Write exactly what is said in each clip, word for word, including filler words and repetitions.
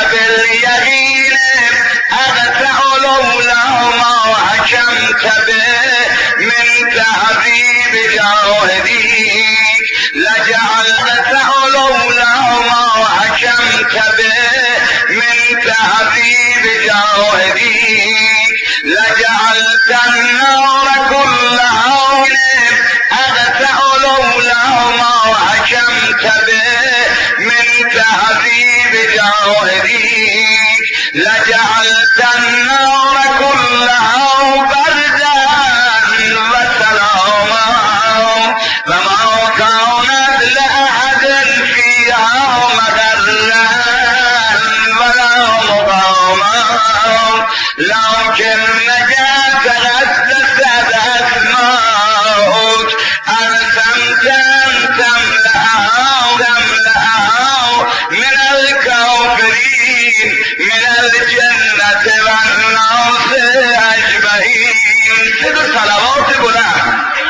فباليقين أقطع لولا ما حكمت به من تعذيب جاهديك لجعلت لولا ما حكمت به من تعذيب جاهديك لجعلت النار كلها أقطع لولا ما حكمت به من تعذيب جاهديك لجعلت النار كلها بردا وسلاما وما كانت لأحد فيها مضرا ولا مقاما لكن نجاة تغسست أسماؤك أرسمت أن تملأها تملأها من الكافرين من الجنة والناس أجمعين. صدق صلوات بلند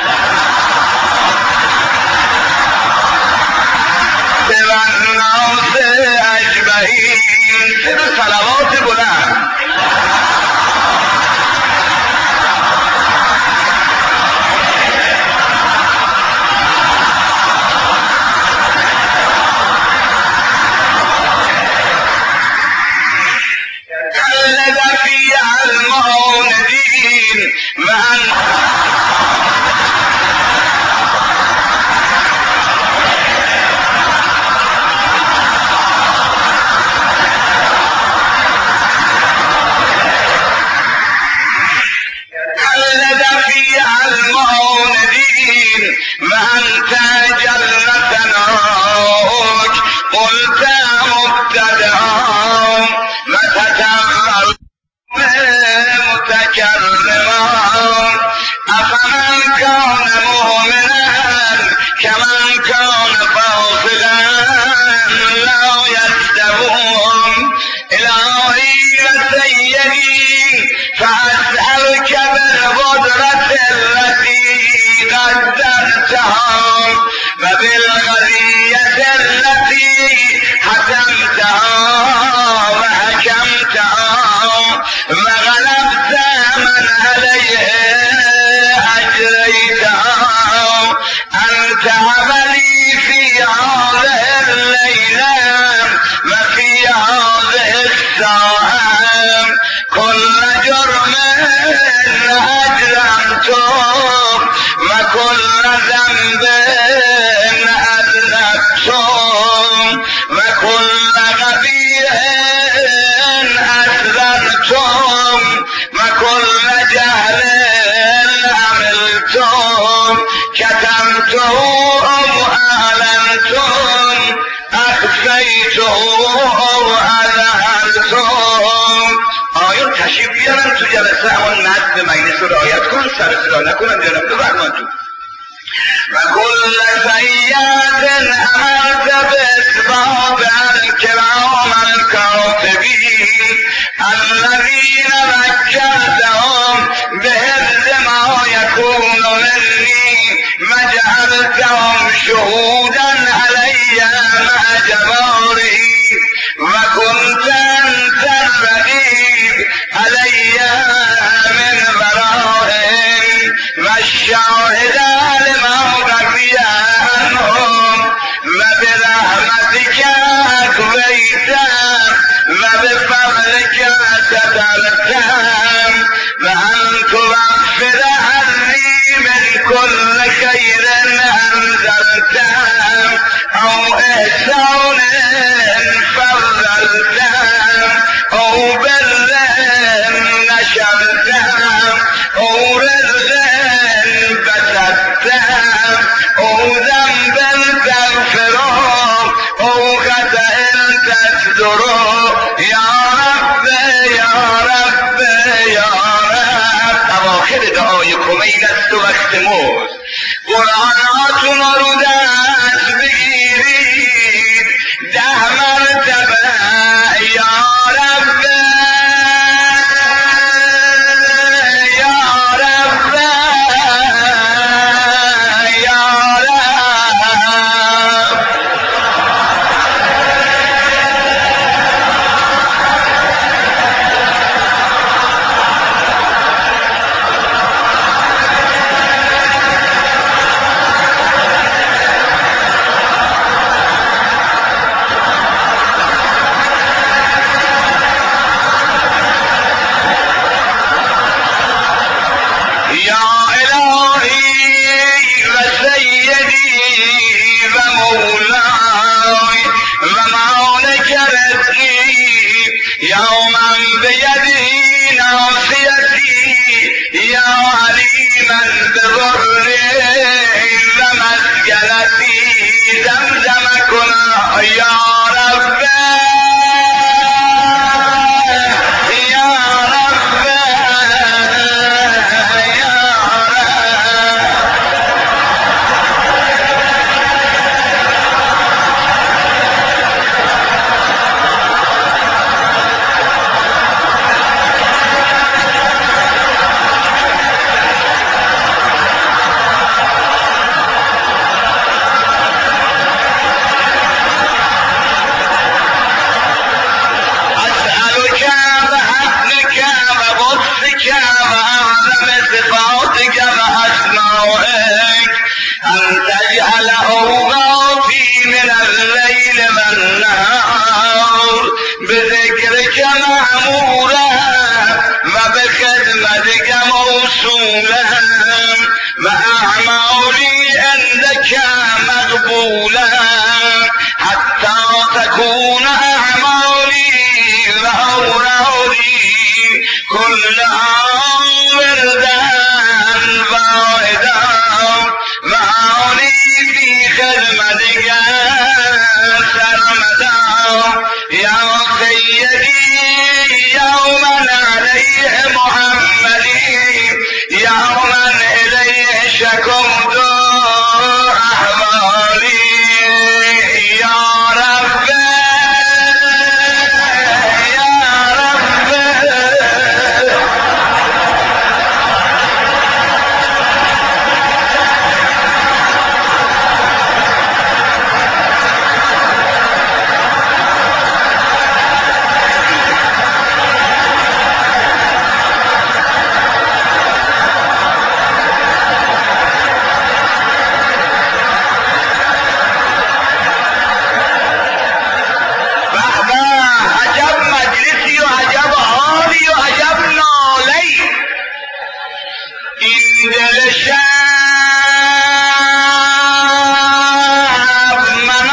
والناس أجمعين. صدق صلوات بلند قلد فيها المولدين من قلد فيها المولدين وأنت جنة نوك قلت مبتدعا وتتمر متكرما أفمن كان مؤمنا كمن كان فاسقا لا يستوون. إلهي وسيدي فأسألك بالقدرة التي قدرتها وبالغنية التي حكمتها وحكمتها وغلبت من عليه أجريتها أن تعملي في هذه الليلة وفي هذه الساعة كل جرم أجرمتم وكل ذنب أذنبتم وكل قبيح أسررتم وكل جهل عملتم كتمته أو أعلنتم أخفيته أو أظهرتم. آیون تشریف بیارن تو جلسه همون نزد مجلس رعایت کن سر صدا نکنن جناب تو فرمان تو وكل سيئات أمرت بإثبات الكرام الكاتبين الذين ذكرتهم بحفظ ما يكون مني وجعلتهم شهودا علي مع جباري وكنت أنت الرقيب علي من ورائهم والشاهد لما بقي عنهم وبرحمتك أقويتهم وبفضلك سترتهم وأن تغفر عني من كل خير أنزلتهم أو إحسان فضلتهم أو بر يوما بيده ناصيتي يا عليما بضري ومسكنتي زمزم كنا يا رب يا رب يا رب. أسألك بحقك وقدسك وأعظم صفاتك وأسمائك أن تجعل أوقاتي من الليل والنهار بذكرك معمورا وبخدمتك موصولا وأعمالي عندك مقبولا حتى تكون أعمالي وأولادي كلها وردا واحدا وأولي في خدمتك سرمدا يا سيدي يوما عليه محمدي يوما إليه شكوت أحوالي يا رب يا رب. عجب مجلسی و عجب حالی و عجب نالی این دل شب من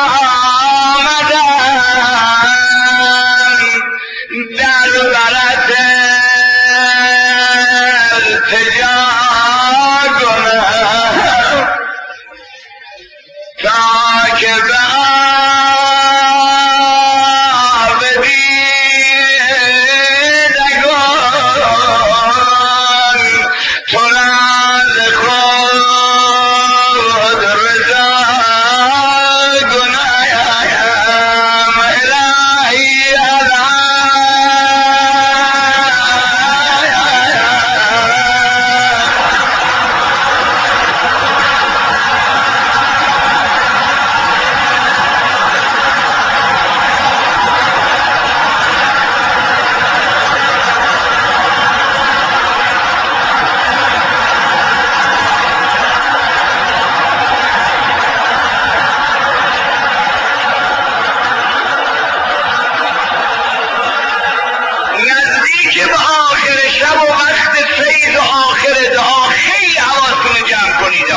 آمدم در برت التجا کنم تا که به تو از خود رضا گنایم الهی نزدیک به آخر شب و وقت فیض و آخر دعا خیلی حواستون جمع کنید.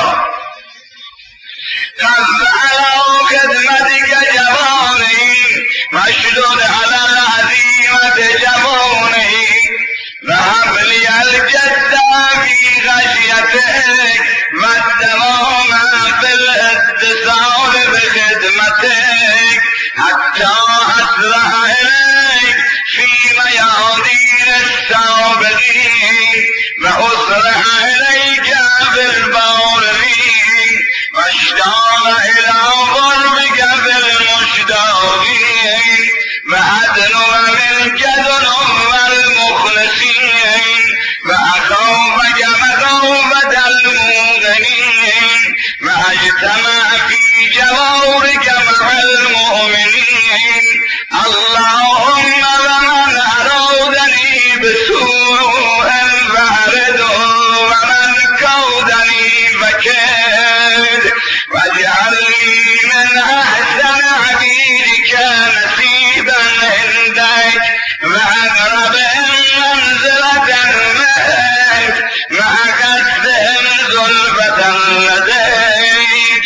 قصد علا خدمتك جواني مشدود على العزيمة جواني وهب لي الجد في غشيتك والدوام في الاتصال بخدمتك حتى أسرع إليك في ميادين السابقين وأسرع إليك بالبارين واشتاق إلى ضربك بالمشتاقين وأدنو منك ذنوب المخلصين وأخوفك مخوفة المؤمنين وأجتمع في جوارك مع المؤمنين اللهم ومن أرادني بسوء فأرده ومن كودني فكيد واجعلني من أحسن عبيدك نصيبا عندك وأقربهم منزلة منك مع قصدهم زلفة لديك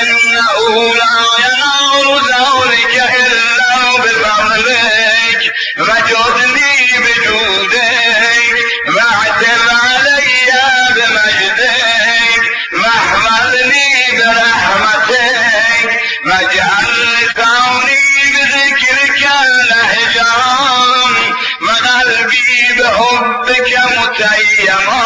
فإنه لا ينال ذلك إلا بفضلك وجدني بجودك واعتب علي بمجدك واحفظني برحمتك واجعل لساني بذكرك لهجان وقلبي بحبك متيما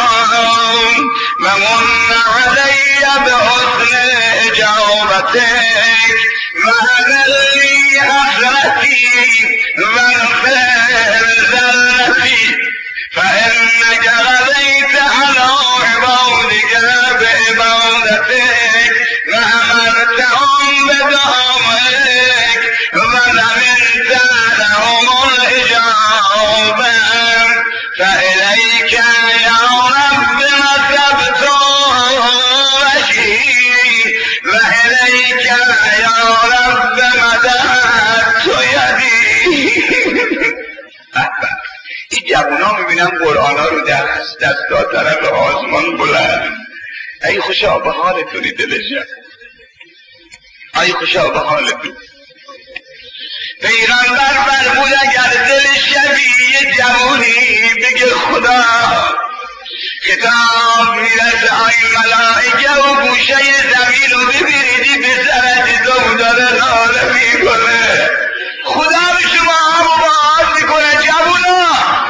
ومن علي بحسن إجابتك وهب لي آخرتي واغفر ذلتي فإنك غديت على عبادك بعبادتك وأمرتهم بدعائك وضمنت لهم الإجابة فإليك يا رب نسبت وجهي وإليك يا رب مددت يدي. این جوونا میبینم قرآن ها رو در دستا طرف آسمان بلند. ای خوشا به حالتونی دلشم، ای خوشا به حالتون. پیغمبر فرمود اگر دل شبیه جوانی بگه خدا خطاب میرسه ای ملائکه و گوشه زمین رو ببینیدی به سرت تو داره ناله میکنه، خدا به شما هم باز میکنه جوونا.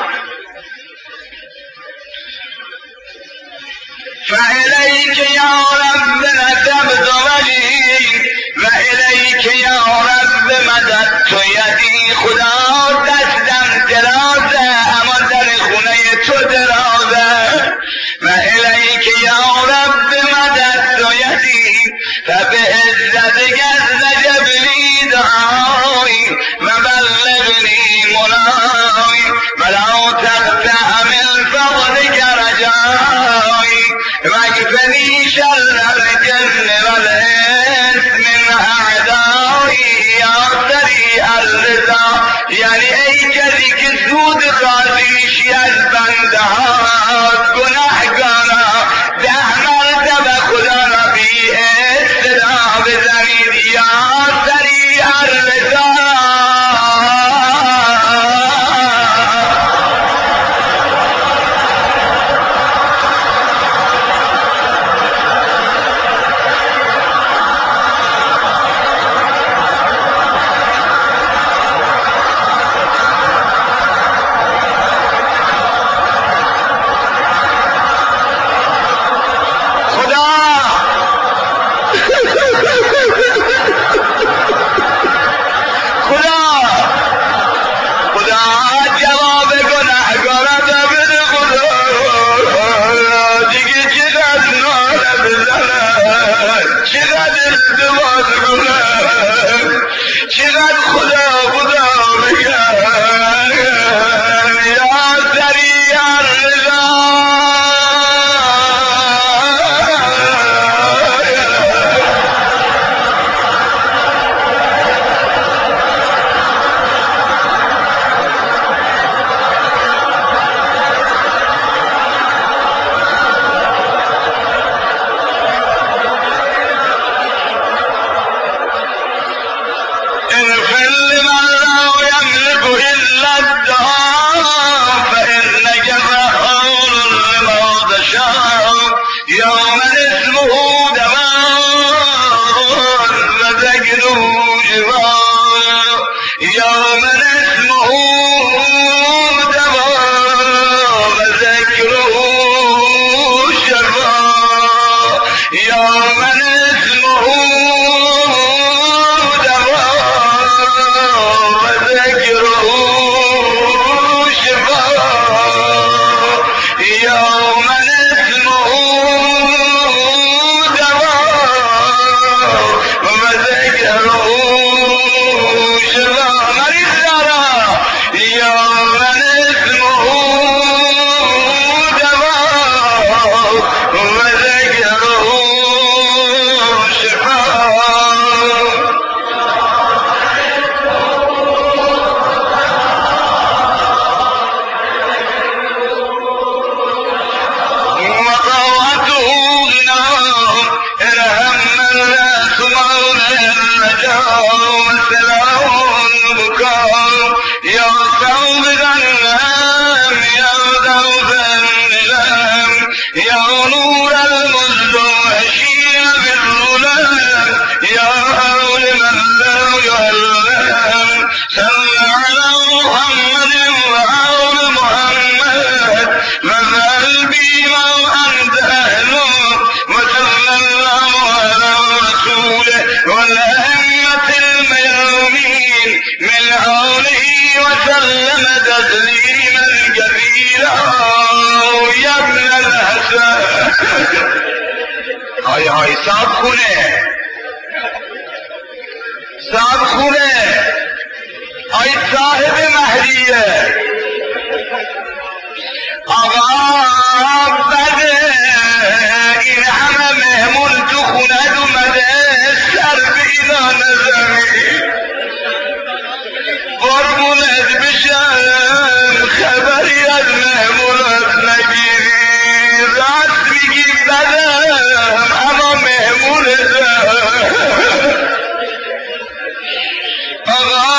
فإليك يا رب نسبت وجهي وإليك يا رب مددت يدي. خدا دستم درازه اما در خونه تو درازه. وإليك يا رب مددت يدي فبعزتك استجب لي دعائي وبلغني مناي ولا تقطع من فضلك رجائي واكفني شر الجن والإنس من أعدائي يا سريع الرضا. یعنی ای کسی که زود راضیشی از بنده هاست گناهگارا ده مرتبه خدا را بی اصطدا بزنید یا سریع الرضا. چقدر خدا خدا بگم یا سریع الرضا. اغفر لمن لا يملك توبدنهم یا توبدنهم یا نور المزدوحشین بالظلم یا حول من لا يعلم صل على محمد وآل محمد وفعل بما أنت أهله وصلى الله على رسوله والأئمة الميامين من آله وسلم تسليما كثيرا يا ابن الحسن های های صاحب خونه صاحب خونه های صاحب مهدیه آقا بده این همه مهمون تو خونه اومده سر به اینا نزنی قربونت بشم خبری از مهمونات نگیری راست میگی بدم اما مهمونتم آقا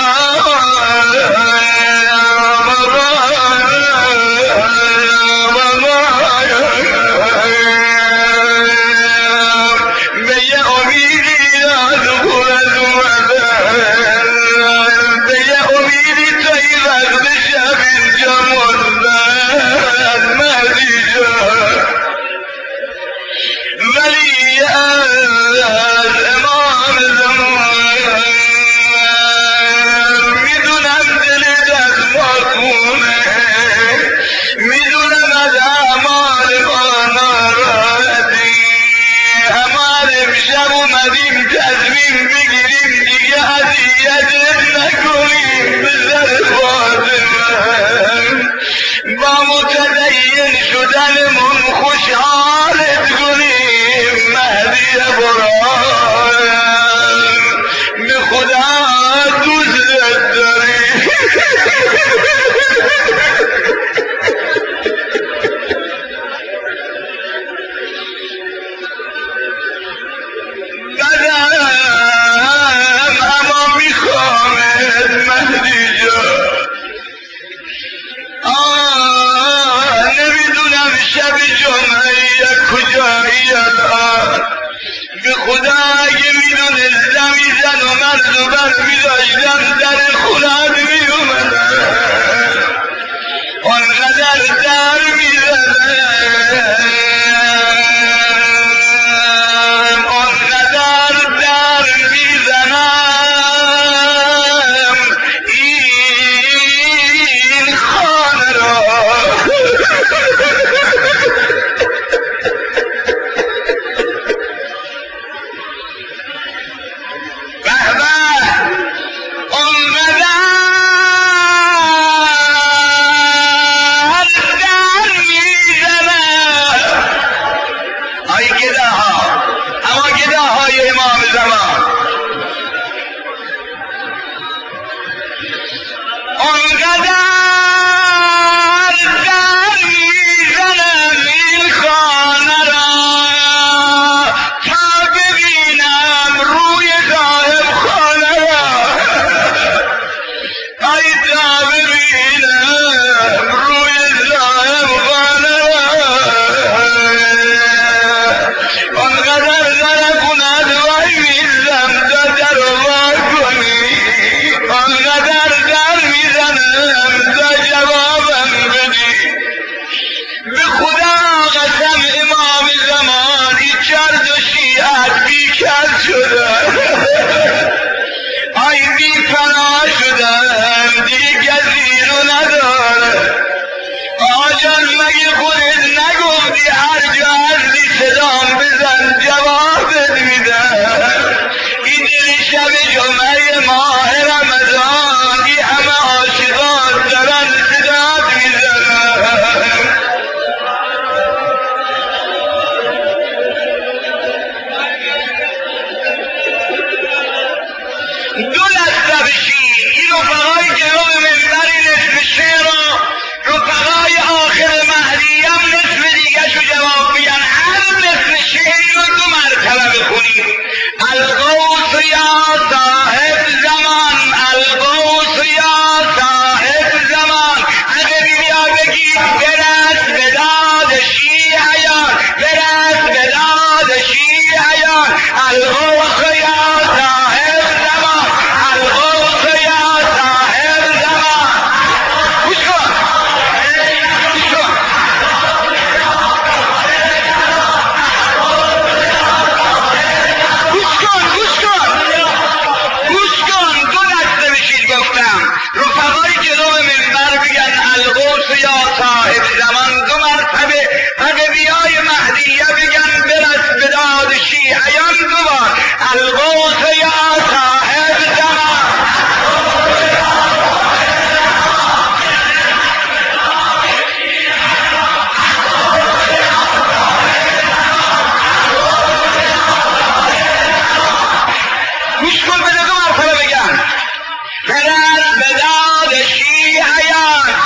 به یه امیدی از خورد اومدن به یه امیدی تا این وقت شب اینجا مردن مهدی جان ولی از امام زمان میدونم دلت از ما خونه میدونم از اعمال ما ناراحتی اما امشب اومدیم تصمیم بگیریم دیگه اذیتت نکنیم بزن فاطمه با متدین شدنمون خوشحالت کنیم مهدی برام به خدا دوستت داریم بدم اما میخوامت مهدی جان آه نمیدونم شب جمعه یک کجایی الان به خدا اگه میدونستم این زن و مرد و بر میداشتم در خونت میومدم آنقدر در میزنم آنقدر در میزنم این خانه را الغوث یا صاحب زمان الغوث یا صاحب تو یا صاحب زمان دو مرتبه اقویای مهدیه بگن برس به داد شیعیان دو بار القوس یا صاحب زمان. گوش کن بده دو مرتبه بگن برس به داد شیعیان.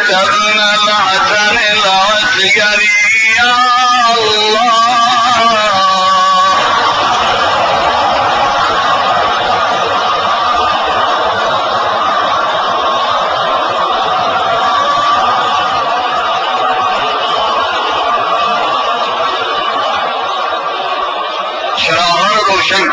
ابن الحسن العسكري يا الله شراها روشن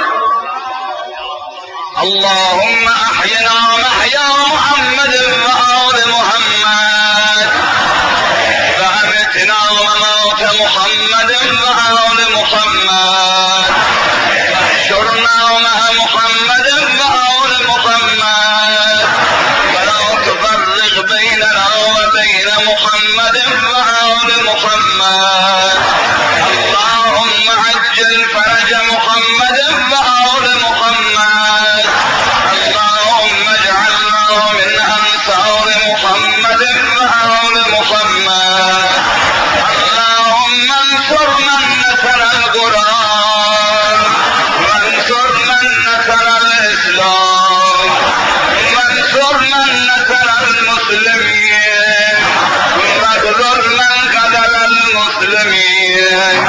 اللهم احينا محيا محمد وآل محمد وامتنا وموت محمد وآل محمد واحشرنا مع محمد وآل محمد ولا تفرق بيننا وبين محمد وآل محمد اللهم عجل فرج محمد وآل محمد اللهم اجعلنا من أنصار محمد وآل محمد اللهم انصر من نصر القرآن وانصر من نصر الإسلام